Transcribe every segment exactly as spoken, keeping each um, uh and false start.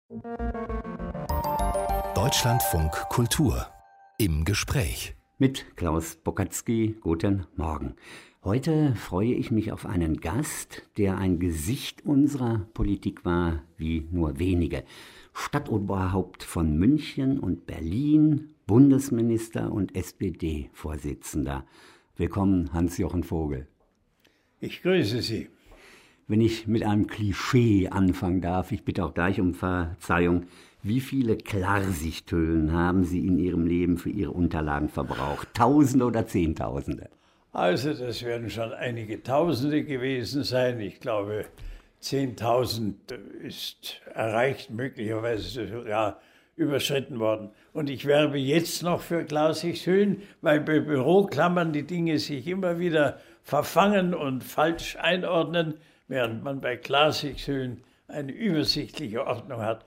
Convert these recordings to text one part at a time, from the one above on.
Deutschlandfunk Kultur im Gespräch mit Klaus Bokatzky. Guten Morgen. Heute freue ich mich auf einen Gast, der ein Gesicht unserer Politik war wie nur wenige. Stadtoberhaupt von München und Berlin, Bundesminister und S P D-Vorsitzender. Willkommen, Hans-Jochen Vogel. Ich grüße Sie. Wenn ich mit einem Klischee anfangen darf, ich bitte auch gleich um Verzeihung. Wie viele Klarsichthüllen haben Sie in Ihrem Leben für Ihre Unterlagen verbraucht? Tausende oder Zehntausende? Also das werden schon einige Tausende gewesen sein. Ich glaube, zehntausend ist erreicht, möglicherweise sogar überschritten worden. Und ich werbe jetzt noch für Klarsichthüllen, weil bei Büroklammern die Dinge sich immer wieder verfangen und falsch einordnen, während man bei Klarsichthüllen eine übersichtliche Ordnung hat.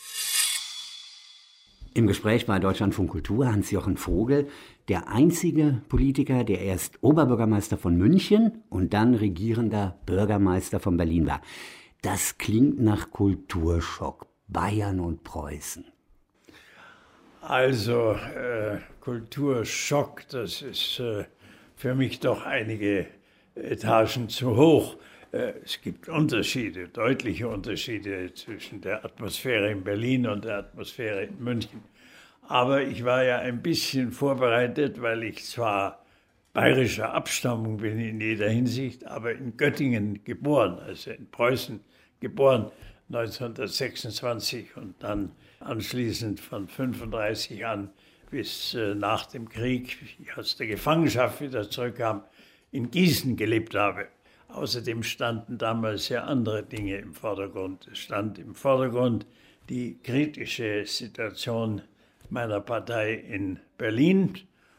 Im Gespräch bei Deutschlandfunk Kultur Hans-Jochen Vogel, der einzige Politiker, der erst Oberbürgermeister von München und dann regierender Bürgermeister von Berlin war. Das klingt nach Kulturschock. Bayern und Preußen. Also äh, Kulturschock, das ist äh, für mich doch einige Etagen zu hoch. Äh, es gibt Unterschiede, deutliche Unterschiede zwischen der Atmosphäre in Berlin und der Atmosphäre in München. Aber ich war ja ein bisschen vorbereitet, weil ich zwar bayerischer Abstammung bin in jeder Hinsicht, aber in Göttingen geboren, also in Preußen geboren, neunzehnhundertsechsundzwanzig und dann anschließend von fünfunddreißig an bis äh, nach dem Krieg, ich aus der Gefangenschaft wieder zurückkam, in Gießen gelebt habe. Außerdem standen damals ja andere Dinge im Vordergrund. Es stand im Vordergrund die kritische Situation meiner Partei in Berlin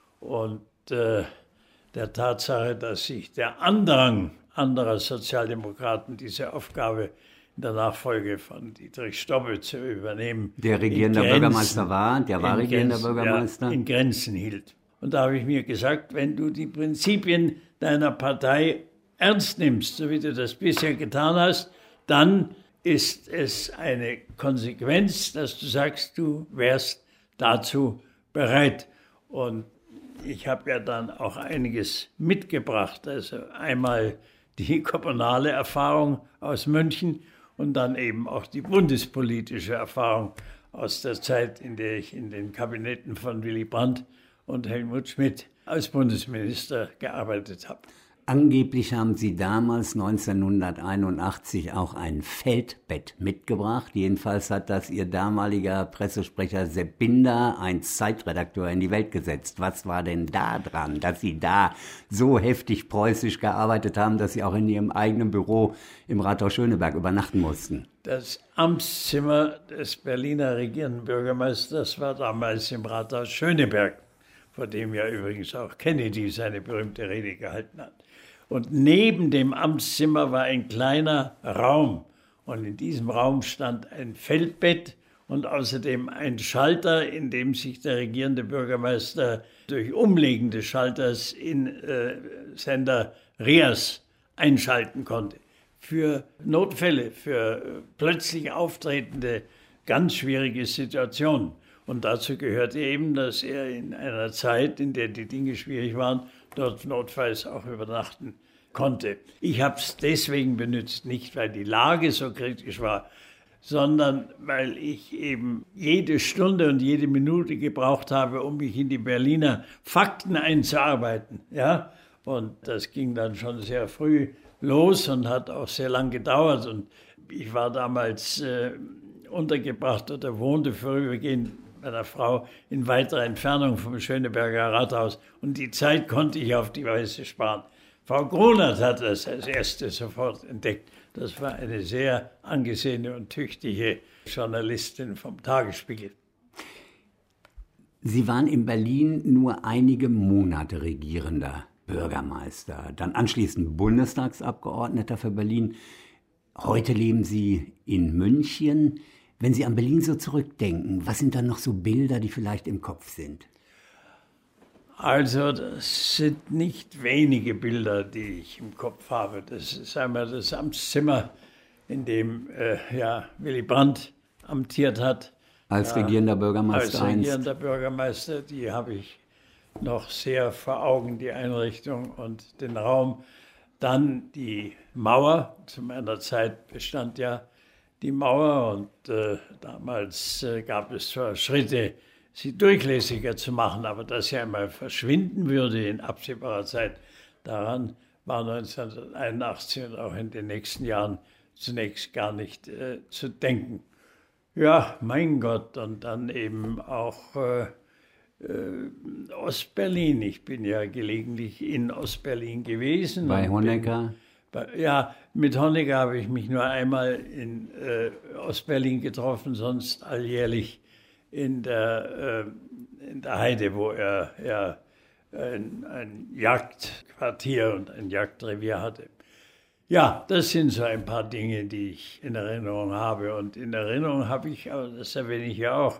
und äh, der Tatsache, dass sich der Andrang anderer Sozialdemokraten, diese Aufgabe in der Nachfolge von Dietrich Stobbe zu übernehmen, der regierender Grenzen, Bürgermeister war, der war regierender Grenzen, Bürgermeister, ja, in Grenzen hielt. Und da habe ich mir gesagt, wenn du die Prinzipien deiner Partei ernst nimmst, so wie du das bisher getan hast, dann ist es eine Konsequenz, dass du sagst, du wärst dazu bereit. Und ich habe ja dann auch einiges mitgebracht. Also einmal die kommunale Erfahrung aus München und dann eben auch die bundespolitische Erfahrung aus der Zeit, in der ich in den Kabinetten von Willy Brandt und Helmut Schmidt als Bundesminister gearbeitet habe. Angeblich haben Sie damals neunzehnhunderteinundachtzig auch ein Feldbett mitgebracht. Jedenfalls hat das Ihr damaliger Pressesprecher Sepp Binder, ein Zeitredakteur, in die Welt gesetzt. Was war denn da dran, dass Sie da so heftig preußisch gearbeitet haben, dass Sie auch in Ihrem eigenen Büro im Rathaus Schöneberg übernachten mussten? Das Amtszimmer des Berliner regierenden Bürgermeisters war damals im Rathaus Schöneberg, vor dem ja übrigens auch Kennedy seine berühmte Rede gehalten hat. Und neben dem Amtszimmer war ein kleiner Raum. Und in diesem Raum stand ein Feldbett und außerdem ein Schalter, in dem sich der regierende Bürgermeister durch Umlegen des Schalters in äh, Sender RIAS einschalten konnte. Für Notfälle, für äh, plötzlich auftretende, ganz schwierige Situationen. Und dazu gehörte eben, dass er in einer Zeit, in der die Dinge schwierig waren, dort notfalls auch übernachten konnte. Ich habe es deswegen benutzt, nicht weil die Lage so kritisch war, sondern weil ich eben jede Stunde und jede Minute gebraucht habe, um mich in die Berliner Fakten einzuarbeiten. Ja? Und das ging dann schon sehr früh los und hat auch sehr lang gedauert. Und ich war damals äh, untergebracht oder wohnte vorübergehend meiner Frau in weiterer Entfernung vom Schöneberger Rathaus. Und die Zeit konnte ich auf die Weise sparen. Frau Gronert hat das als erste sofort entdeckt. Das war eine sehr angesehene und tüchtige Journalistin vom Tagesspiegel. Sie waren in Berlin nur einige Monate regierender Bürgermeister, dann anschließend Bundestagsabgeordneter für Berlin. Heute leben Sie in München. Wenn Sie an Berlin so zurückdenken, was sind dann noch so Bilder, die vielleicht im Kopf sind? Also das sind nicht wenige Bilder, die ich im Kopf habe. Das ist einmal das Amtszimmer, in dem äh, ja, Willy Brandt amtiert hat. Als regierender Bürgermeister Als einst. regierender Bürgermeister, die habe ich noch sehr vor Augen, die Einrichtung und den Raum. Dann die Mauer. Zu meiner Zeit bestand ja die Mauer und äh, damals äh, gab es zwar Schritte, sie durchlässiger zu machen, aber dass sie einmal verschwinden würde in absehbarer Zeit, daran war neunzehnhunderteinundachtzig und auch in den nächsten Jahren zunächst gar nicht äh, zu denken. Ja, mein Gott, und dann eben auch äh, äh, Ostberlin. Ich bin ja gelegentlich in Ostberlin gewesen. Bei Honecker? Bin, bei, ja, mit Honecker habe ich mich nur einmal in äh, Ostberlin getroffen, sonst alljährlich in der, äh, in der Heide, wo er ja ein, ein Jagdquartier und ein Jagdrevier hatte. Ja, das sind so ein paar Dinge, die ich in Erinnerung habe. Und in Erinnerung habe ich, aber das erwähne ich ja auch,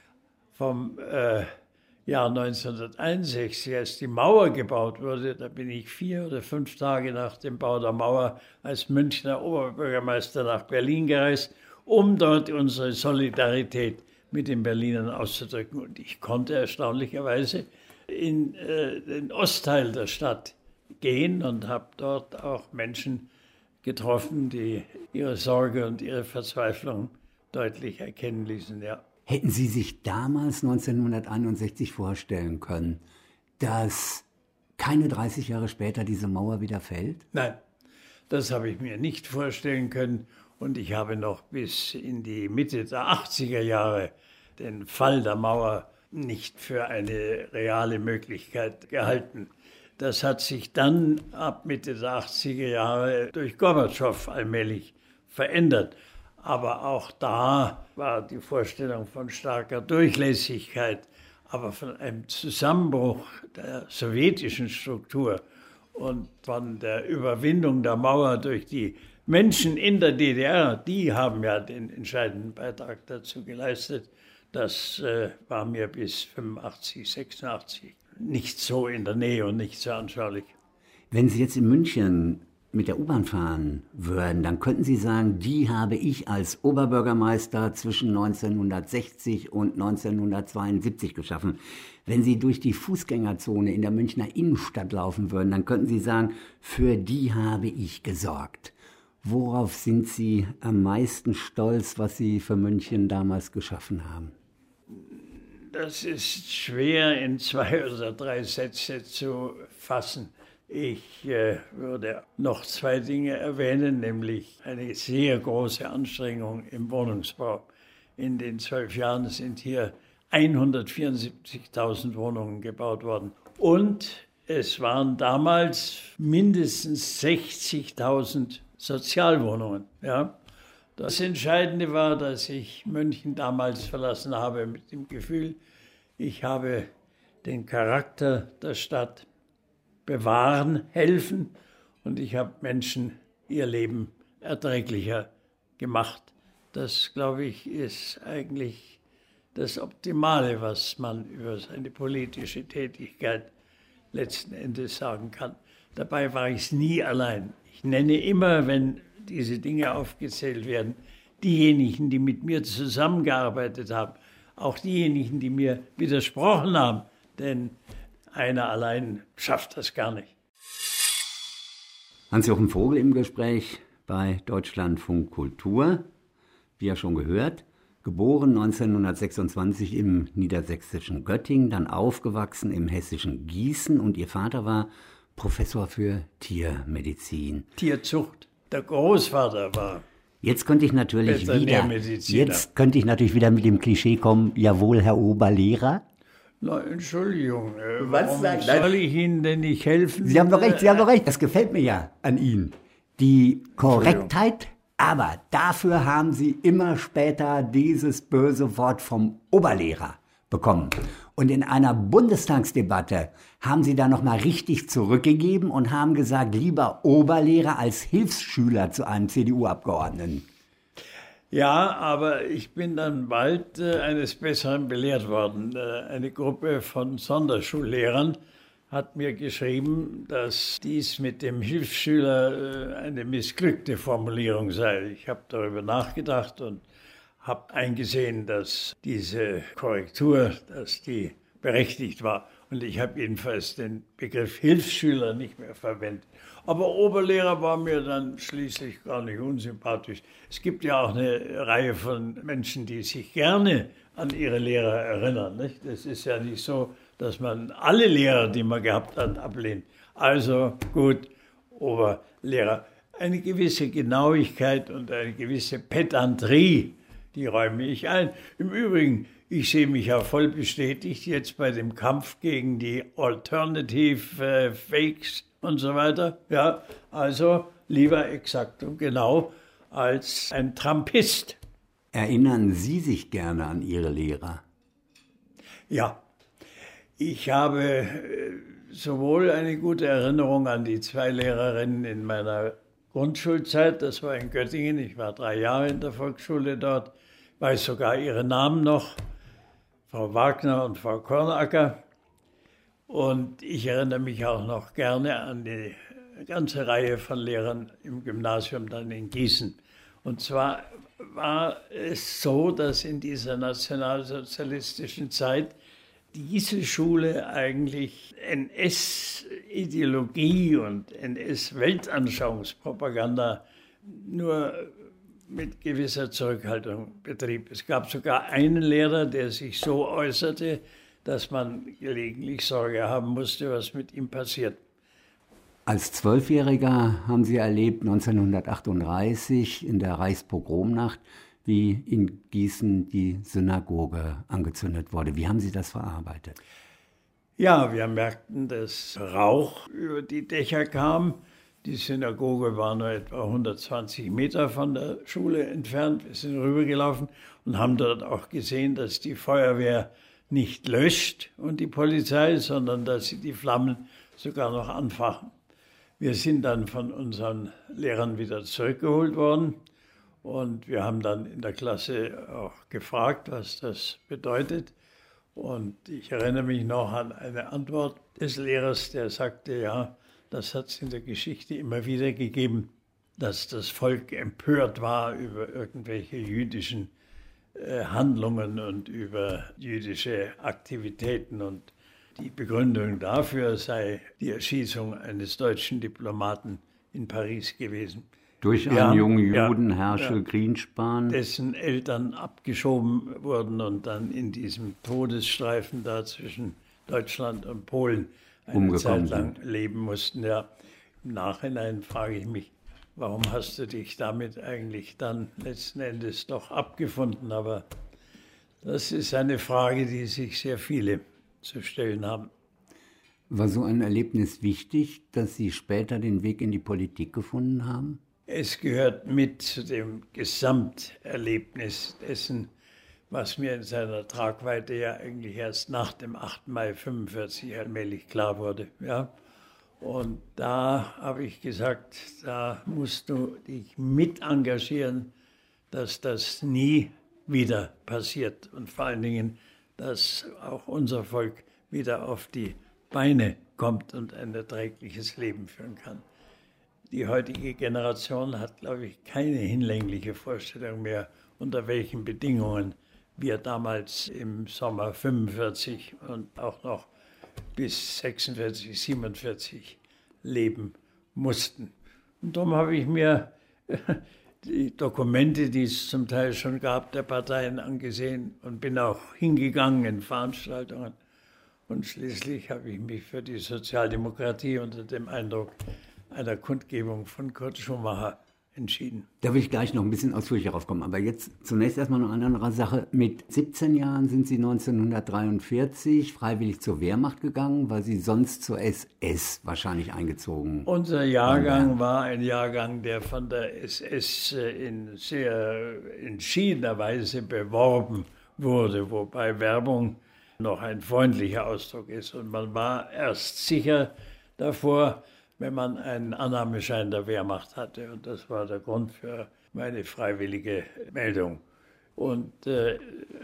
vom äh, Jahr neunzehnhunderteinundsechzig, als die Mauer gebaut wurde, da bin ich vier oder fünf Tage nach dem Bau der Mauer als Münchner Oberbürgermeister nach Berlin gereist, um dort unsere Solidarität mit den Berlinern auszudrücken. Und ich konnte erstaunlicherweise in äh, den Ostteil der Stadt gehen und habe dort auch Menschen getroffen, die ihre Sorge und ihre Verzweiflung deutlich erkennen ließen, ja. Hätten Sie sich damals neunzehnhunderteinundsechzig vorstellen können, dass keine dreißig Jahre später diese Mauer wieder fällt? Nein, das habe ich mir nicht vorstellen können. Und ich habe noch bis in die Mitte der achtziger Jahre den Fall der Mauer nicht für eine reale Möglichkeit gehalten. Das hat sich dann ab Mitte der achtziger Jahre durch Gorbatschow allmählich verändert. Aber auch da war die Vorstellung von starker Durchlässigkeit, aber von einem Zusammenbruch der sowjetischen Struktur und von der Überwindung der Mauer durch die Menschen in der D D R, die haben ja den entscheidenden Beitrag dazu geleistet. Das äh, war mir bis fünfundachtzig, sechsundachtzig nicht so in der Nähe und nicht so anschaulich. Wenn Sie jetzt in München mit der U-Bahn fahren würden, dann könnten Sie sagen, die habe ich als Oberbürgermeister zwischen neunzehnhundertsechzig und neunzehnhundertzweiundsiebzig geschaffen. Wenn Sie durch die Fußgängerzone in der Münchner Innenstadt laufen würden, dann könnten Sie sagen, für die habe ich gesorgt. Worauf sind Sie am meisten stolz, was Sie für München damals geschaffen haben? Das ist schwer in zwei oder drei Sätze zu fassen. Ich äh, würde noch zwei Dinge erwähnen, nämlich eine sehr große Anstrengung im Wohnungsbau. In den zwölf Jahren sind hier hundertvierundsiebzigtausend Wohnungen gebaut worden. Und es waren damals mindestens sechzigtausend Sozialwohnungen. Ja. Das Entscheidende war, dass ich München damals verlassen habe mit dem Gefühl, ich habe den Charakter der Stadt bewahren, helfen und ich habe Menschen ihr Leben erträglicher gemacht. Das, glaube ich, ist eigentlich das Optimale, was man über seine politische Tätigkeit letzten Endes sagen kann. Dabei war ich es nie allein. Ich nenne immer, wenn diese Dinge aufgezählt werden, diejenigen, die mit mir zusammengearbeitet haben, auch diejenigen, die mir widersprochen haben, denn einer allein schafft das gar nicht. Hans-Jochen Vogel im Gespräch bei Deutschlandfunk Kultur. Wie ja schon gehört, geboren neunzehnhundertsechsundzwanzig im niedersächsischen Göttingen, dann aufgewachsen im hessischen Gießen und ihr Vater war Professor für Tiermedizin. Tierzucht. Der Großvater war. Jetzt könnte ich natürlich wieder, jetzt könnte ich natürlich wieder mit dem Klischee kommen, jawohl, Herr Oberlehrer. Na, Entschuldigung, äh, Was warum sagt- soll ich Ihnen denn nicht helfen? Sie haben doch recht, Sie haben doch recht, das gefällt mir ja an Ihnen. Die Korrektheit, aber dafür haben Sie immer später dieses böse Wort vom Oberlehrer bekommen. Und in einer Bundestagsdebatte haben Sie da nochmal richtig zurückgegeben und haben gesagt, lieber Oberlehrer als Hilfsschüler zu einem C D U-Abgeordneten. Ja, aber ich bin dann bald äh, eines Besseren belehrt worden. Äh, eine Gruppe von Sonderschullehrern hat mir geschrieben, dass dies mit dem Hilfsschüler äh, eine missglückte Formulierung sei. Ich habe darüber nachgedacht und habe eingesehen, dass diese Korrektur, dass die berechtigt war. Und ich habe jedenfalls den Begriff Hilfsschüler nicht mehr verwendet. Aber Oberlehrer war mir dann schließlich gar nicht unsympathisch. Es gibt ja auch eine Reihe von Menschen, die sich gerne an ihre Lehrer erinnern. Nicht? Es ist ja nicht so, dass man alle Lehrer, die man gehabt hat, ablehnt. Also gut, Oberlehrer. Eine gewisse Genauigkeit und eine gewisse Pedanterie, die räume ich ein. Im Übrigen, ich sehe mich ja voll bestätigt jetzt bei dem Kampf gegen die Alternative äh, Fakes und so weiter. Ja, also lieber exakt und genau als ein Trumpist. Erinnern Sie sich gerne an Ihre Lehrer? Ja, ich habe äh, sowohl eine gute Erinnerung an die zwei Lehrerinnen in meiner Grundschulzeit, das war in Göttingen, ich war drei Jahre in der Volksschule dort, weiß sogar ihre Namen noch, Frau Wagner und Frau Kornacker. Und ich erinnere mich auch noch gerne an die ganze Reihe von Lehrern im Gymnasium dann in Gießen. Und zwar war es so, dass in dieser nationalsozialistischen Zeit diese Schule eigentlich N S-Ideologie und N S-Weltanschauungspropaganda nur mit gewisser Zurückhaltung betrieb. Es gab sogar einen Lehrer, der sich so äußerte, dass man gelegentlich Sorge haben musste, was mit ihm passiert. Als Zwölfjähriger haben Sie erlebt, neunzehnhundertachtunddreißig in der Reichspogromnacht, wie in Gießen die Synagoge angezündet wurde. Wie haben Sie das verarbeitet? Ja, wir merkten, dass Rauch über die Dächer kam. Die Synagoge war nur etwa hundertzwanzig Meter von der Schule entfernt. Wir sind rübergelaufen und haben dort auch gesehen, dass die Feuerwehr nicht löscht und die Polizei, sondern dass sie die Flammen sogar noch anfachen. Wir sind dann von unseren Lehrern wieder zurückgeholt worden und wir haben dann in der Klasse auch gefragt, was das bedeutet. Und ich erinnere mich noch an eine Antwort des Lehrers, der sagte, ja, das hat es in der Geschichte immer wieder gegeben, dass das Volk empört war über irgendwelche jüdischen äh, Handlungen und über jüdische Aktivitäten. Und die Begründung dafür sei die Erschießung eines deutschen Diplomaten in Paris gewesen. Durch einen haben, jungen Juden, ja, Herschel ja, Grienspan. Dessen Eltern abgeschoben wurden und dann in diesem Todesstreifen da zwischen Deutschland und Polen eine Zeit lang sind. leben mussten. Ja, im Nachhinein frage ich mich, warum hast du dich damit eigentlich dann letzten Endes doch abgefunden? Aber das ist eine Frage, die sich sehr viele zu stellen haben. War so ein Erlebnis wichtig, dass Sie später den Weg in die Politik gefunden haben? Es gehört mit zu dem Gesamterlebnis dessen, was mir in seiner Tragweite ja eigentlich erst nach dem achten Mai fünfundvierzig allmählich klar wurde. Ja? Und da habe ich gesagt, da musst du dich mit engagieren, dass das nie wieder passiert und vor allen Dingen, dass auch unser Volk wieder auf die Beine kommt und ein erträgliches Leben führen kann. Die heutige Generation hat, glaube ich, keine hinlängliche Vorstellung mehr, unter welchen Bedingungen wir damals im Sommer fünfundvierzig und auch noch bis sechsundvierzig, siebenundvierzig leben mussten. Und darum habe ich mir die Dokumente, die es zum Teil schon gab, der Parteien angesehen und bin auch hingegangen in Veranstaltungen. Und schließlich habe ich mich für die Sozialdemokratie unter dem Eindruck einer Kundgebung von Kurt Schumacher entschieden. Da will ich gleich noch ein bisschen ausführlicher darauf kommen. Aber jetzt zunächst erstmal noch eine andere Sache. Mit siebzehn Jahren sind Sie neunzehnhundertdreiundvierzig freiwillig zur Wehrmacht gegangen, weil Sie sonst zur S S wahrscheinlich eingezogen waren. Unser Jahrgang war ein Jahrgang, der von der S S in sehr entschiedener Weise beworben wurde, wobei Werbung noch ein freundlicher Ausdruck ist. Und man war erst sicher davor, wenn man einen Annahmeschein der Wehrmacht hatte. Und das war der Grund für meine freiwillige Meldung. Und äh,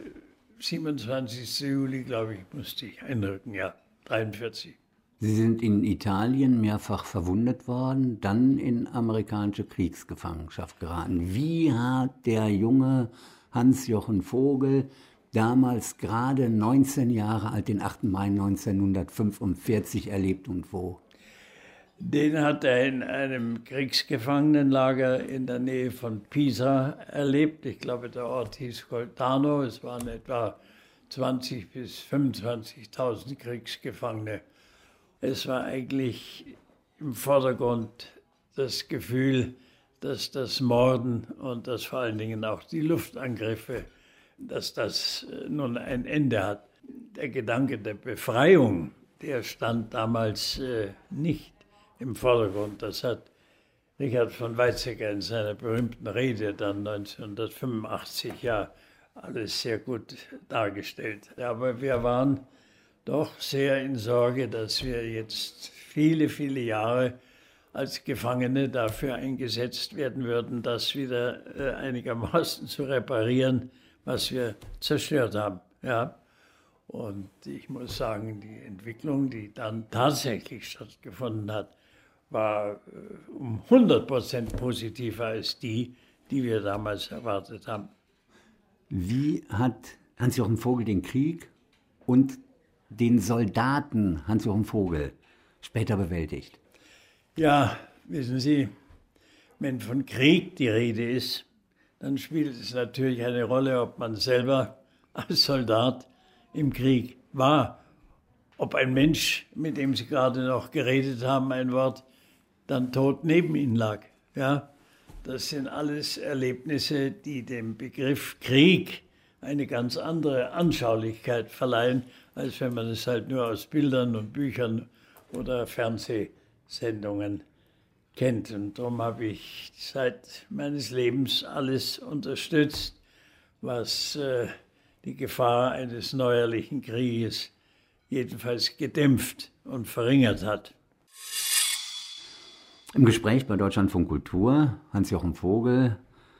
siebenundzwanzigsten Juli, glaube ich, musste ich einrücken, ja, dreiundvierzig. Sie sind in Italien mehrfach verwundet worden, dann in amerikanische Kriegsgefangenschaft geraten. Wie hat der junge Hans-Jochen Vogel, damals gerade neunzehn Jahre alt, den achten Mai neunzehnhundertfünfundvierzig erlebt und wo? Den hat er in einem Kriegsgefangenenlager in der Nähe von Pisa erlebt. Ich glaube, der Ort hieß Coltano. Es waren etwa zwanzigtausend bis fünfundzwanzigtausend Kriegsgefangene. Es war eigentlich im Vordergrund das Gefühl, dass das Morden und dass vor allen Dingen auch die Luftangriffe, dass das nun ein Ende hat. Der Gedanke der Befreiung, der stand damals äh, nicht im Vordergrund. Das hat Richard von Weizsäcker in seiner berühmten Rede dann neunzehnhundertfünfundachtzig ja alles sehr gut dargestellt. Aber wir waren doch sehr in Sorge, dass wir jetzt viele, viele Jahre als Gefangene dafür eingesetzt werden würden, das wieder äh, einigermaßen zu reparieren, was wir zerstört haben. Ja. Und ich muss sagen, die Entwicklung, die dann tatsächlich stattgefunden hat, war äh, um hundert Prozent positiver als die, die wir damals erwartet haben. Wie hat Hans-Jochen Vogel den Krieg und den Soldaten Hans-Jochen Vogel später bewältigt? Ja, wissen Sie, wenn von Krieg die Rede ist, dann spielt es natürlich eine Rolle, ob man selber als Soldat im Krieg war. Ob ein Mensch, mit dem Sie gerade noch geredet haben, ein Wort, dann tot neben Ihnen lag. Ja, das sind alles Erlebnisse, die dem Begriff Krieg eine ganz andere Anschaulichkeit verleihen, als wenn man es halt nur aus Bildern und Büchern oder Fernsehsendungen kennt. Und darum habe ich seit meines Lebens alles unterstützt, was äh, die Gefahr eines neuerlichen Krieges jedenfalls gedämpft und verringert hat. Im Gespräch bei Deutschlandfunk Kultur, Hans-Jochen Vogel,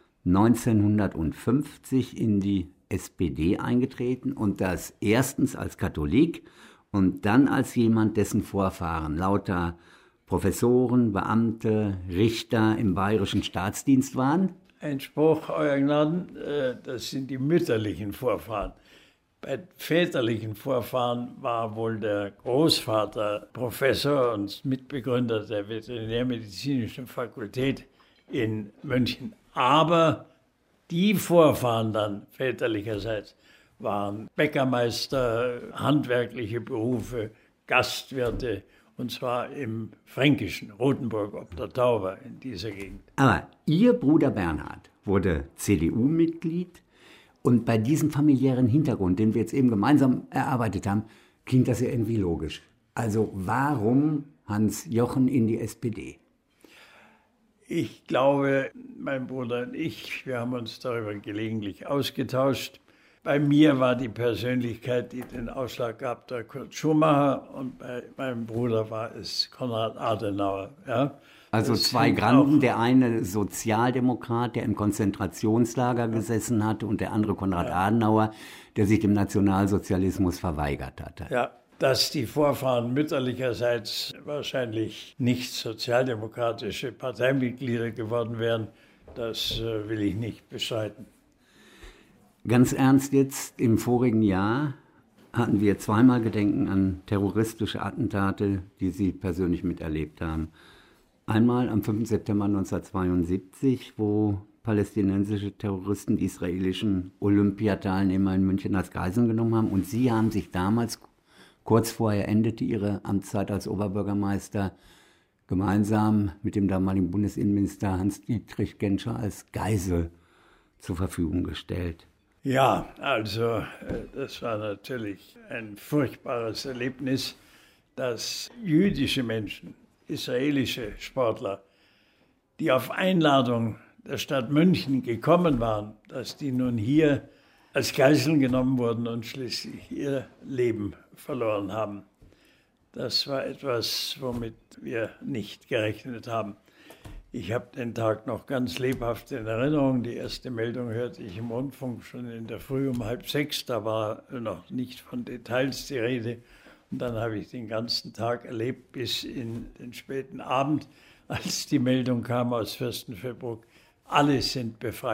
neunzehnhundertfünfzig in die S P D eingetreten und das erstens als Katholik und dann als jemand, dessen Vorfahren lauter Professoren, Beamte, Richter im bayerischen Staatsdienst waren. Ein Spruch, Euer Gnaden, das sind die mütterlichen Vorfahren. Bei väterlichen Vorfahren war wohl der Großvater Professor und Mitbegründer der Veterinärmedizinischen Fakultät in München. Aber die Vorfahren dann väterlicherseits waren Bäckermeister, handwerkliche Berufe, Gastwirte, und zwar im Fränkischen, Rothenburg ob der Tauber, in dieser Gegend. Aber Ihr Bruder Bernhard wurde C D U-Mitglied. Und bei diesem familiären Hintergrund, den wir jetzt eben gemeinsam erarbeitet haben, klingt das ja irgendwie logisch. Also warum Hans-Jochen in die S P D? Ich glaube, mein Bruder und ich, wir haben uns darüber gelegentlich ausgetauscht. Bei mir war die Persönlichkeit, die den Ausschlag gab, der Kurt Schumacher, und bei meinem Bruder war es Konrad Adenauer. Ja. Also das zwei Granden, der eine Sozialdemokrat, der im Konzentrationslager gesessen hatte, und der andere Konrad ja. Adenauer, der sich dem Nationalsozialismus verweigert hatte. Ja, dass die Vorfahren mütterlicherseits wahrscheinlich nicht sozialdemokratische Parteimitglieder geworden wären, das äh, will ich nicht bestreiten. Ganz ernst jetzt, im vorigen Jahr hatten wir zweimal Gedenken an terroristische Attentate, die Sie persönlich miterlebt haben. Einmal am fünften September neunzehnhundertzweiundsiebzig, wo palästinensische Terroristen die israelischen Olympiateilnehmer in München als Geiseln genommen haben. Und Sie haben sich damals, kurz vorher endete Ihre Amtszeit als Oberbürgermeister, gemeinsam mit dem damaligen Bundesinnenminister Hans-Dietrich Genscher als Geisel zur Verfügung gestellt. Ja, also das war natürlich ein furchtbares Erlebnis, dass jüdische Menschen, israelische Sportler, die auf Einladung der Stadt München gekommen waren, dass die nun hier als Geiseln genommen wurden und schließlich ihr Leben verloren haben. Das war etwas, womit wir nicht gerechnet haben. Ich habe den Tag noch ganz lebhaft in Erinnerung. Die erste Meldung hörte ich im Rundfunk schon in der Früh um halb sechs. Da war noch nicht von Details die Rede. Und dann habe ich den ganzen Tag erlebt bis in den späten Abend, als die Meldung kam aus Fürstenfeldbruck. Alle sind befreit.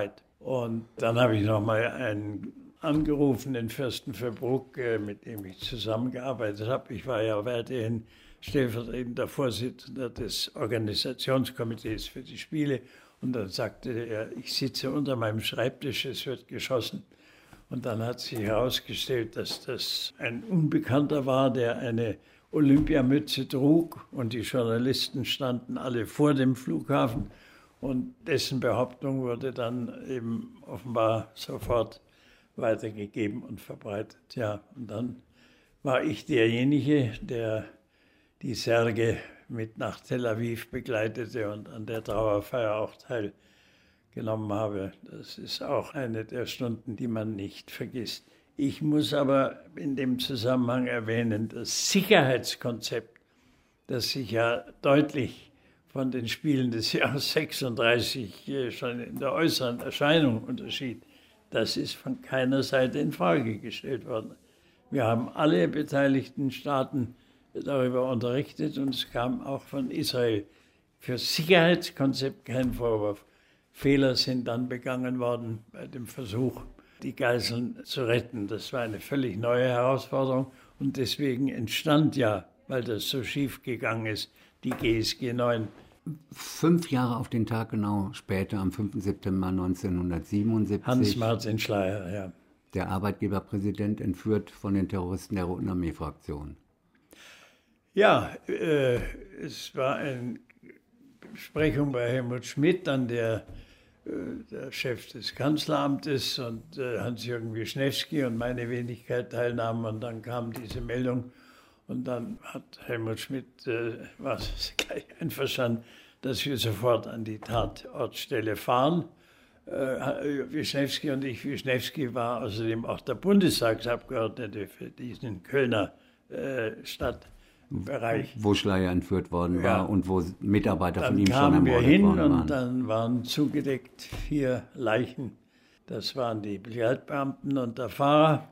Und dann habe ich nochmal einen angerufen, den Fürsten Verbruck, mit dem ich zusammengearbeitet habe. Ich war ja weiterhin stellvertretender Vorsitzender des Organisationskomitees für die Spiele. Und dann sagte er, ich sitze unter meinem Schreibtisch, es wird geschossen. Und dann hat sich herausgestellt, dass das ein Unbekannter war, der eine Olympiamütze trug. Und die Journalisten standen alle vor dem Flughafen. Und dessen Behauptung wurde dann eben offenbar sofort weitergegeben und verbreitet. Ja, und dann war ich derjenige, der die Särge mit nach Tel Aviv begleitete und an der Trauerfeier auch teilgenommen habe. Das ist auch eine der Stunden, die man nicht vergisst. Ich muss aber in dem Zusammenhang erwähnen, das Sicherheitskonzept, das sich ja deutlich von den Spielen des Jahres sechsunddreißig schon in der äußeren Erscheinung unterschied, das ist von keiner Seite in Frage gestellt worden. Wir haben alle beteiligten Staaten darüber unterrichtet und es kam auch von Israel. Für Sicherheitskonzept kein Vorwurf. Fehler sind dann begangen worden bei dem Versuch, die Geiseln zu retten. Das war eine völlig neue Herausforderung und deswegen entstand ja, weil das so schief gegangen ist, die G S G neun. Fünf Jahre auf den Tag genau später, am fünften September neunzehnhundertsiebenundsiebzig. Hans-Martin Schleyer, ja. Der Arbeitgeberpräsident entführt von den Terroristen der Roten Armee-Fraktion. Ja, äh, es war eine Besprechung bei Helmut Schmidt, dann der, äh, der Chef des Kanzleramtes und äh, Hans-Jürgen Wischnewski und meine Wenigkeit teilnahmen und dann kam diese Meldung. Und dann hat Helmut Schmidt, äh, war gleich einverstanden, dass wir sofort an die Tatortstelle fahren. Äh, Wischnewski und ich, Wischnewski war außerdem auch der Bundestagsabgeordnete für diesen Kölner äh, Stadtbereich. Wo Schleyer entführt worden war ja. Und wo Mitarbeiter dann von ihm schon ermordet worden waren. Dann kamen wir hin und waren. dann waren zugedeckt vier Leichen. Das waren die Begleitbeamten und der Fahrer.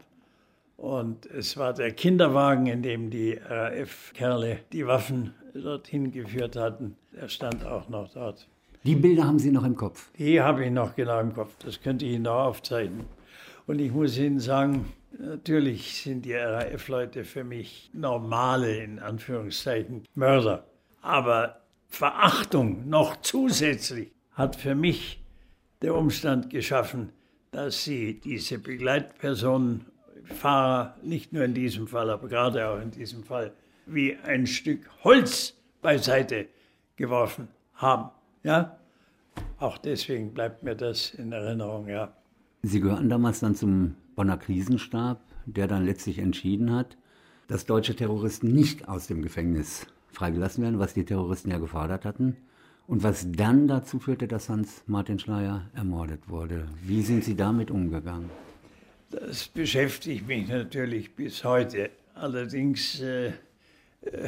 Und es war der Kinderwagen, in dem die R A F-Kerle die Waffen dorthin geführt hatten. Der stand auch noch dort. Die Bilder haben Sie noch im Kopf? Die habe ich noch genau im Kopf. Das könnte ich Ihnen noch aufzeichnen. Und ich muss Ihnen sagen, natürlich sind die R A F-Leute für mich normale, in Anführungszeichen, Mörder. Aber Verachtung noch zusätzlich hat für mich der Umstand geschaffen, dass sie diese Begleitpersonen, Fahrer, nicht nur in diesem Fall, aber gerade auch in diesem Fall, wie ein Stück Holz beiseite geworfen haben. Ja? Auch deswegen bleibt mir das in Erinnerung, ja. Sie gehörten damals dann zum Bonner Krisenstab, der dann letztlich entschieden hat, dass deutsche Terroristen nicht aus dem Gefängnis freigelassen werden, was die Terroristen ja gefordert hatten. Und was dann dazu führte, dass Hans-Martin Schleyer ermordet wurde. Wie sind Sie damit umgegangen? Das beschäftigt mich natürlich bis heute. Allerdings äh, äh,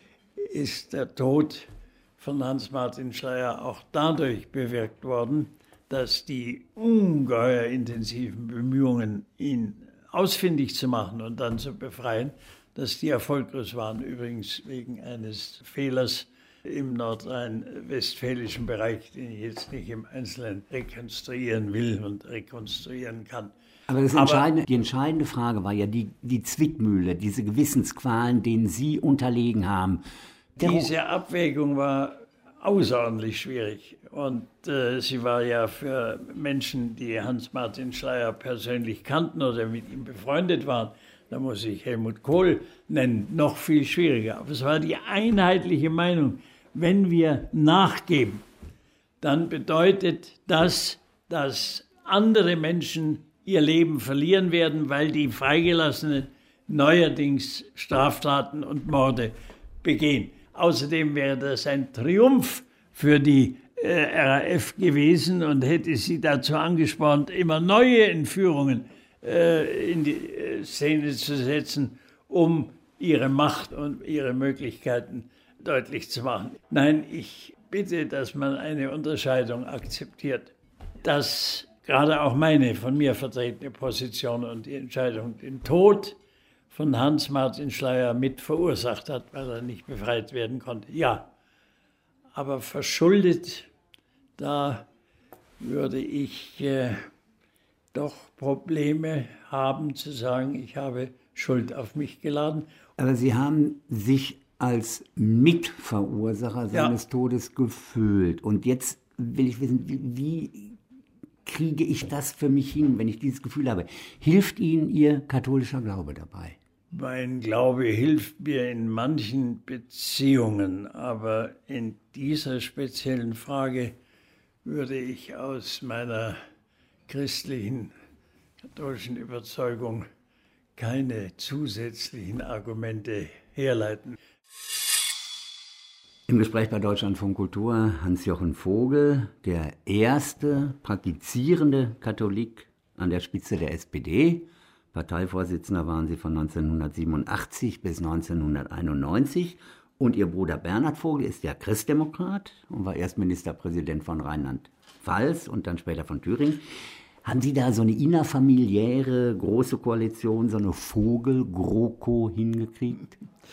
ist der Tod von Hans-Martin Schleyer auch dadurch bewirkt worden, dass die ungeheuer intensiven Bemühungen, ihn ausfindig zu machen und dann zu befreien, dass die erfolglos waren. Übrigens wegen eines Fehlers im nordrhein-westfälischen Bereich, den ich jetzt nicht im Einzelnen rekonstruieren will und rekonstruieren kann. Aber, das entscheidende, Aber die entscheidende Frage war ja die, die Zwickmühle, diese Gewissensqualen, denen Sie unterlegen haben. Der Diese Abwägung war außerordentlich schwierig. Und äh, sie war ja für Menschen, die Hans-Martin Schleyer persönlich kannten oder mit ihm befreundet waren, da muss ich Helmut Kohl nennen, noch viel schwieriger. Aber es war die einheitliche Meinung, wenn wir nachgeben, dann bedeutet das, dass andere Menschen ihr Leben verlieren werden, weil die Freigelassenen neuerdings Straftaten und Morde begehen. Außerdem wäre das ein Triumph für die äh, R A F gewesen und hätte sie dazu angespornt, immer neue Entführungen äh, in die äh, Szene zu setzen, um ihre Macht und ihre Möglichkeiten deutlich zu machen. Nein, ich bitte, dass man eine Unterscheidung akzeptiert, dass gerade auch meine von mir vertretene Position und die Entscheidung den Tod von Hans-Martin Schleyer mit verursacht hat, weil er nicht befreit werden konnte. Ja, aber verschuldet, da würde ich äh, doch Probleme haben zu sagen, ich habe Schuld auf mich geladen. Aber Sie haben sich als Mitverursacher seines ja. Todes gefühlt. Und jetzt will ich wissen, wie, wie kriege ich das für mich hin, wenn ich dieses Gefühl habe? Hilft Ihnen Ihr katholischer Glaube dabei? Mein Glaube hilft mir in manchen Beziehungen, aber in dieser speziellen Frage würde ich aus meiner christlichen, katholischen Überzeugung keine zusätzlichen Argumente herleiten. Im Gespräch bei Deutschlandfunk Kultur Hans-Jochen Vogel, der erste praktizierende Katholik an der Spitze der S P D. Parteivorsitzender waren Sie von neunzehnhundertsiebenundachtzig bis neunzehnhunderteinundneunzig. Und Ihr Bruder Bernhard Vogel ist ja Christdemokrat und war erst Ministerpräsident von Rheinland-Pfalz und dann später von Thüringen. Haben Sie da so eine innerfamiliäre große Koalition, so eine Vogel-GroKo hingekriegt?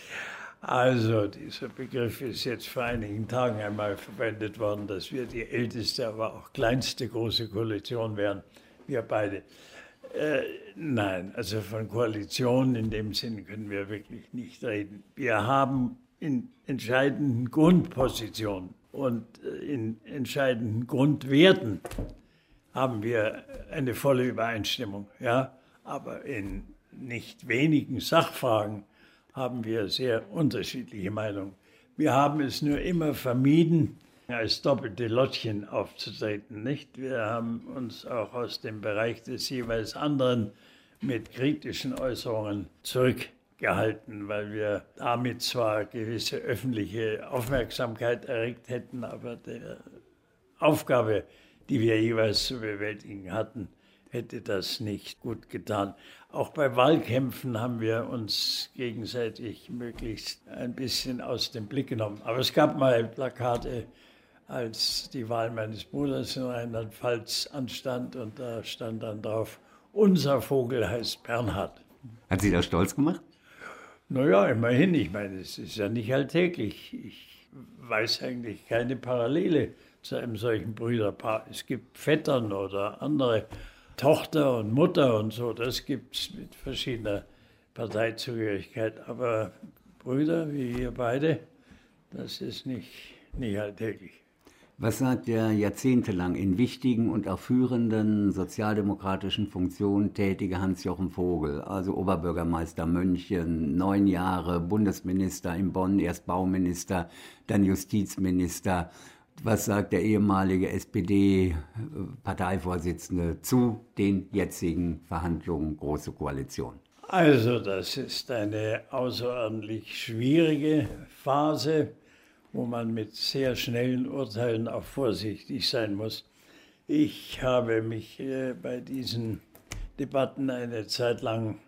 Also, dieser Begriff ist jetzt vor einigen Tagen einmal verwendet worden, dass wir die älteste, aber auch kleinste große Koalition wären, wir beide. Äh, nein, also von Koalition in dem Sinn können wir wirklich nicht reden. Wir haben in entscheidenden Grundpositionen und in entscheidenden Grundwerten haben wir eine volle Übereinstimmung, ja, aber in nicht wenigen Sachfragen haben wir sehr unterschiedliche Meinungen. Wir haben es nur immer vermieden, als doppelte Lottchen aufzutreten, nicht? Wir haben uns auch aus dem Bereich des jeweils anderen mit kritischen Äußerungen zurückgehalten, weil wir damit zwar gewisse öffentliche Aufmerksamkeit erregt hätten, aber der Aufgabe, die wir jeweils zu bewältigen hatten, hätte das nicht gut getan. Auch bei Wahlkämpfen haben wir uns gegenseitig möglichst ein bisschen aus dem Blick genommen. Aber es gab mal Plakate, als die Wahl meines Bruders in Rheinland-Pfalz anstand und da stand dann drauf, unser Vogel heißt Bernhard. Hat Sie das stolz gemacht? Naja, immerhin. Ich meine, es ist ja nicht alltäglich. Ich weiß eigentlich keine Parallele zu einem solchen Brüderpaar. Es gibt Vettern oder andere Tochter und Mutter und so, das gibt es mit verschiedener Parteizugehörigkeit. Aber Brüder wie wir beide, das ist nicht, nicht alltäglich. Was sagt der jahrzehntelang in wichtigen und auch führenden sozialdemokratischen Funktionen tätige Hans-Jochen Vogel, also Oberbürgermeister München, neun Jahre Bundesminister in Bonn, erst Bauminister, dann Justizminister? Was sagt der ehemalige S P D-Parteivorsitzende zu den jetzigen Verhandlungen Große Koalition? Also das ist eine außerordentlich schwierige Phase, wo man mit sehr schnellen Urteilen auch vorsichtig sein muss. Ich habe mich äh, bei diesen Debatten eine Zeit lang,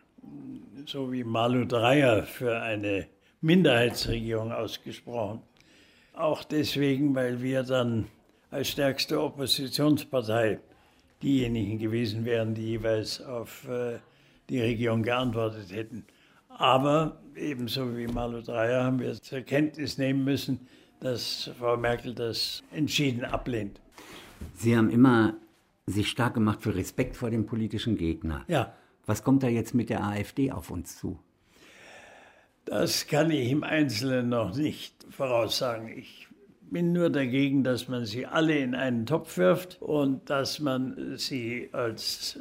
so wie Malu Dreyer, für eine Minderheitsregierung ausgesprochen. Auch deswegen, weil wir dann als stärkste Oppositionspartei diejenigen gewesen wären, die jeweils auf äh, die Regierung geantwortet hätten. Aber ebenso wie Malu Dreyer haben wir zur Kenntnis nehmen müssen, dass Frau Merkel das entschieden ablehnt. Sie haben immer sich stark gemacht für Respekt vor dem politischen Gegner. Ja. Was kommt da jetzt mit der AfD auf uns zu? Das kann ich im Einzelnen noch nicht voraussagen. Ich bin nur dagegen, dass man sie alle in einen Topf wirft und dass man sie als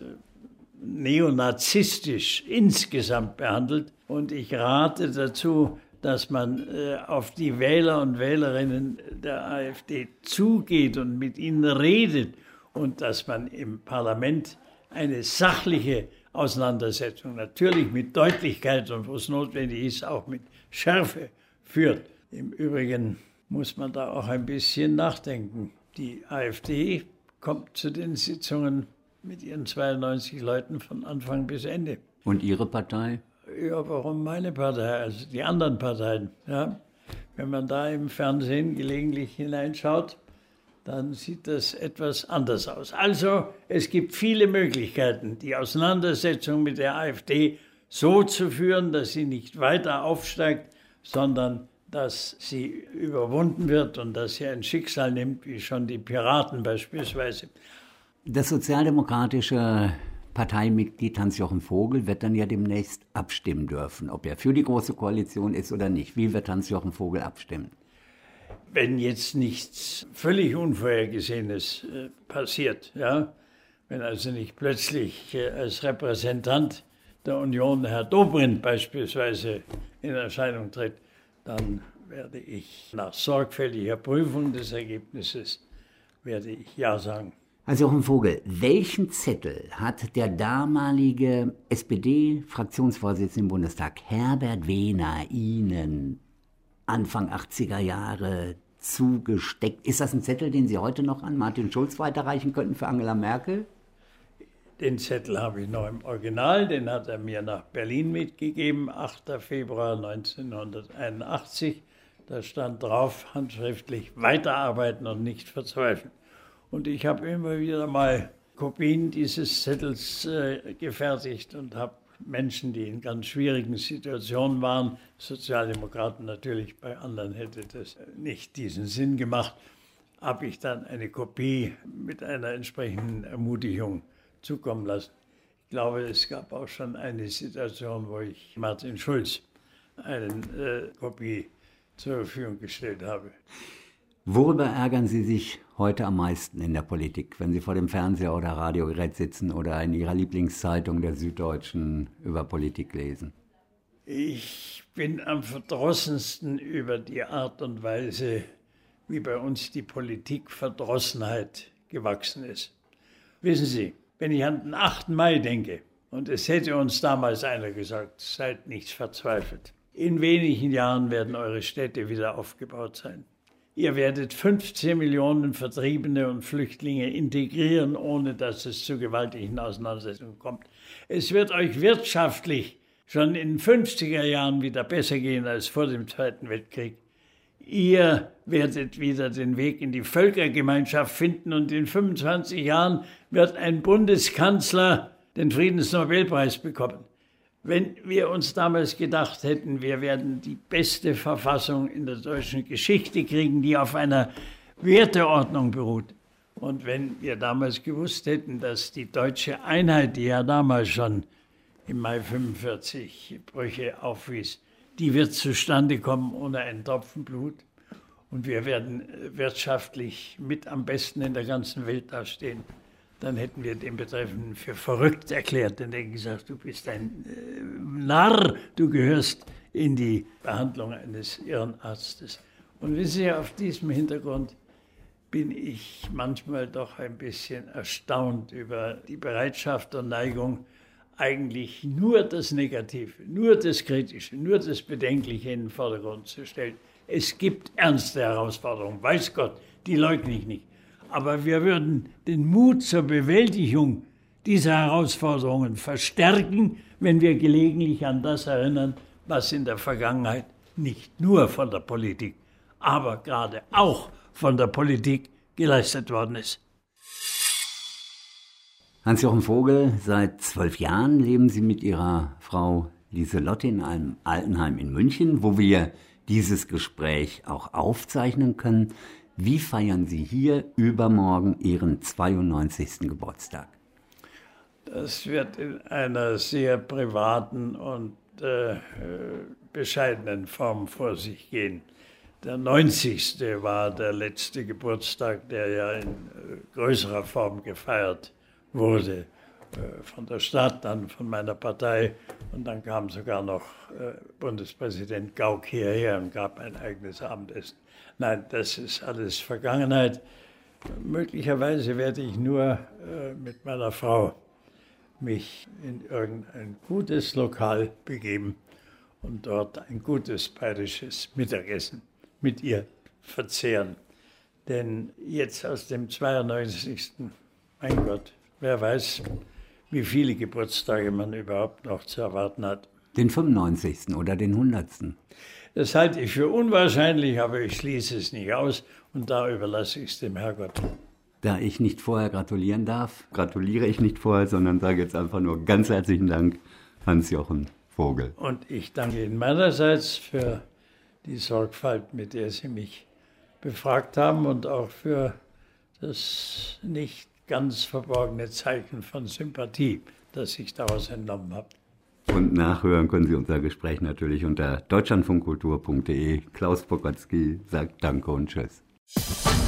neonazistisch insgesamt behandelt. Und ich rate dazu, dass man äh, auf die Wähler und Wählerinnen der AfD zugeht und mit ihnen redet und dass man im Parlament eine sachliche Auseinandersetzung, natürlich mit Deutlichkeit und wo es notwendig ist, auch mit Schärfe führt. Im Übrigen muss man da auch ein bisschen nachdenken. Die AfD kommt zu den Sitzungen mit ihren zweiundneunzig Leuten von Anfang bis Ende. Und Ihre Partei? Ja, warum meine Partei? Also die anderen Parteien. Ja? Wenn man da im Fernsehen gelegentlich hineinschaut, dann sieht das etwas anders aus. Also es gibt viele Möglichkeiten, die Auseinandersetzung mit der AfD so zu führen, dass sie nicht weiter aufsteigt, sondern dass sie überwunden wird und dass sie ein Schicksal nimmt, wie schon die Piraten beispielsweise. Das sozialdemokratische Parteimitglied Hans-Jochen Vogel wird dann ja demnächst abstimmen dürfen, ob er für die Große Koalition ist oder nicht. Wie wird Hans-Jochen Vogel abstimmen? Wenn jetzt nichts völlig Unvorhergesehenes äh, passiert, ja, wenn also nicht plötzlich äh, als Repräsentant der Union Herr Dobrindt beispielsweise in Erscheinung tritt, dann werde ich nach sorgfältiger Prüfung des Ergebnisses, werde ich Ja sagen. Hans-Jochen Vogel, welchen Zettel hat der damalige S P D-Fraktionsvorsitzende im Bundestag Herbert Wehner Ihnen Anfang achtziger Jahre zugesteckt? Ist das ein Zettel, den Sie heute noch an Martin Schulz weiterreichen könnten für Angela Merkel? Den Zettel habe ich noch im Original, den hat er mir nach Berlin mitgegeben, achter Februar neunzehnhunderteinundachtzig. Da stand drauf, handschriftlich, weiterarbeiten und nicht verzweifeln. Und ich habe immer wieder mal Kopien dieses Zettels äh, gefertigt und habe Menschen, die in ganz schwierigen Situationen waren, Sozialdemokraten natürlich, bei anderen hätte das nicht diesen Sinn gemacht, habe ich dann eine Kopie mit einer entsprechenden Ermutigung zukommen lassen. Ich glaube, es gab auch schon eine Situation, wo ich Martin Schulz eine äh, Kopie zur Verfügung gestellt habe. Worüber ärgern Sie sich heute am meisten in der Politik, wenn Sie vor dem Fernseher oder Radiogerät sitzen oder in Ihrer Lieblingszeitung der Süddeutschen über Politik lesen? Ich bin am verdrossensten über die Art und Weise, wie bei uns die Politikverdrossenheit gewachsen ist. Wissen Sie, wenn ich an den achten Mai denke, und es hätte uns damals einer gesagt, seid nicht verzweifelt. In wenigen Jahren werden eure Städte wieder aufgebaut sein. Ihr werdet fünfzehn Millionen Vertriebene und Flüchtlinge integrieren, ohne dass es zu gewaltigen Auseinandersetzungen kommt. Es wird euch wirtschaftlich schon in den fünfziger Jahren wieder besser gehen als vor dem Zweiten Weltkrieg. Ihr werdet wieder den Weg in die Völkergemeinschaft finden und in fünfundzwanzig Jahren wird ein Bundeskanzler den Friedensnobelpreis bekommen. Wenn wir uns damals gedacht hätten, wir werden die beste Verfassung in der deutschen Geschichte kriegen, die auf einer Werteordnung beruht. Und wenn wir damals gewusst hätten, dass die deutsche Einheit, die ja damals schon im Mai fünfundvierzig Brüche aufwies, die wird zustande kommen ohne einen Tropfen Blut. Und wir werden wirtschaftlich mit am besten in der ganzen Welt dastehen. Dann hätten wir den Betreffenden für verrückt erklärt. Dann hätten wir gesagt, du bist ein äh, Narr, du gehörst in die Behandlung eines Irrenarztes. Und wissen Sie, auf diesem Hintergrund bin ich manchmal doch ein bisschen erstaunt über die Bereitschaft und Neigung, eigentlich nur das Negative, nur das Kritische, nur das Bedenkliche in den Vordergrund zu stellen. Es gibt ernste Herausforderungen, weiß Gott, die leugne ich nicht. Aber wir würden den Mut zur Bewältigung dieser Herausforderungen verstärken, wenn wir gelegentlich an das erinnern, was in der Vergangenheit nicht nur von der Politik, aber gerade auch von der Politik geleistet worden ist. Hans-Jochen Vogel, seit zwölf Jahren leben Sie mit Ihrer Frau Lieselotte in einem Altenheim in München, wo wir dieses Gespräch auch aufzeichnen können. Wie feiern Sie hier übermorgen Ihren zweiundneunzigsten Geburtstag? Das wird in einer sehr privaten und äh, bescheidenen Form vor sich gehen. Der neunzigste war der letzte Geburtstag, der ja in äh, größerer Form gefeiert wurde. Äh, von der Stadt, dann von meiner Partei. Und dann kam sogar noch äh, Bundespräsident Gauck hierher und gab ein eigenes Abendessen. Nein, das ist alles Vergangenheit. Möglicherweise werde ich nur äh, mit meiner Frau mich in irgendein gutes Lokal begeben und dort ein gutes bayerisches Mittagessen mit ihr verzehren. Denn jetzt aus dem zweiundneunzigsten Mein Gott, wer weiß, wie viele Geburtstage man überhaupt noch zu erwarten hat. Den fünfundneunzigsten oder den hundertsten Das halte ich für unwahrscheinlich, aber ich schließe es nicht aus und da überlasse ich es dem Herrgott. Da ich nicht vorher gratulieren darf, gratuliere ich nicht vorher, sondern sage jetzt einfach nur ganz herzlichen Dank, Hans-Jochen Vogel. Und ich danke Ihnen meinerseits für die Sorgfalt, mit der Sie mich befragt haben und auch für das nicht ganz verborgene Zeichen von Sympathie, das ich daraus entnommen habe. Und nachhören können Sie unser Gespräch natürlich unter deutschlandfunkkultur punkt de. Klaus Bogotzky sagt Danke und Tschüss.